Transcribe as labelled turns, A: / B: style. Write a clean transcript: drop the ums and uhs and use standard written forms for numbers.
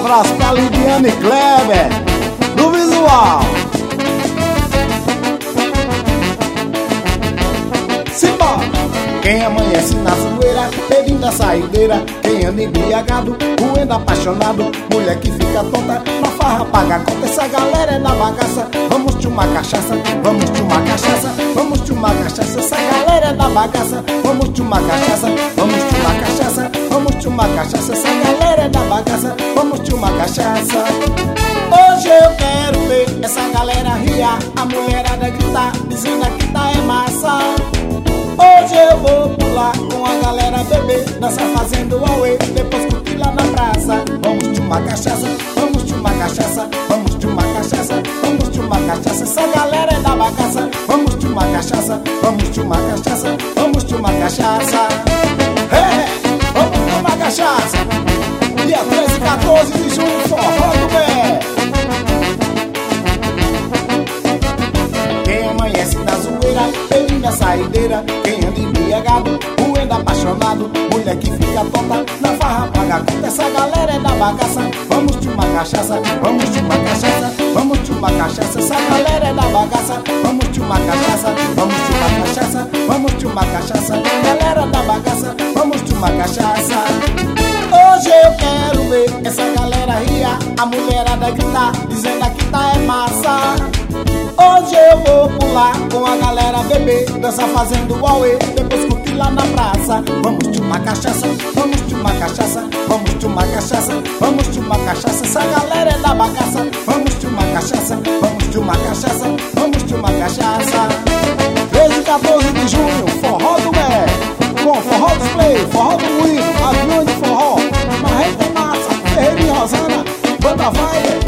A: abraço pra Lidiane Kleber, do visual. Simbora! Quem amanhece na zoeira, pedindo a saideira. Quem anda embriagado, roendo apaixonado. Mulher que fica tonta, na farra paga a conta. Essa galera é na bagaça. Vamos tomar cachaça, vamos tomar cachaça, vamos tomar cachaça. Essa galera é na bagaça. Vamos tomar cachaça, vamos tomar cachaça, vamos tomar cachaça. Essa galera é na bagaça. Vamos tomar cachaça. Hoje eu quero ver essa galera riar, a mulherada gritar, dizendo que tá é massa. Hoje eu vou pular com a galera beber, dançar fazendo auê, depois curtir lá na praça. Vamos tomar cachaça, vamos tomar cachaça, vamos tomar cachaça, vamos tomar cachaça. Essa galera é da bagaça. Vamos tomar cachaça, vamos tomar cachaça, vamos tomar cachaça. Vamos tomar cachaça. Dia 13 e 14 de junho, forró do Bé. Quem amanhece na zoeira, pedindo a saideira. Quem anda embriagado, roendo apaixonado. Mulher que fica tonta, na farra paga a conta. Essa galera é da bagaça. Vamos tomar cachaça, vamos tomar cachaça, vamos tomar cachaça. Essa galera é da bagaça. Vamos tomar cachaça, vamos tomar cachaça, vamos tomar cachaça. Galera da bagaça, vamos tomar cachaça. Hoje eu quero ver essa galera riar, a mulherada gritar, dizendo que tá é massa. Hoje eu vou pular com a galera beber, dançar fazendo auê, depois curtir lá na praça. Vamos tomar cachaça, vamos tomar cachaça, vamos tomar cachaça, vamos tomar cachaça. Essa galera é da bagaça. Vamos tomar cachaça, vamos tomar cachaça, vamos tomar cachaça. 13 e 14 de junho, forró do Bé, com forró dos play, forró do moído, avião de forró, Marreta Massa, Ferreira e Rosana, Banda Vai.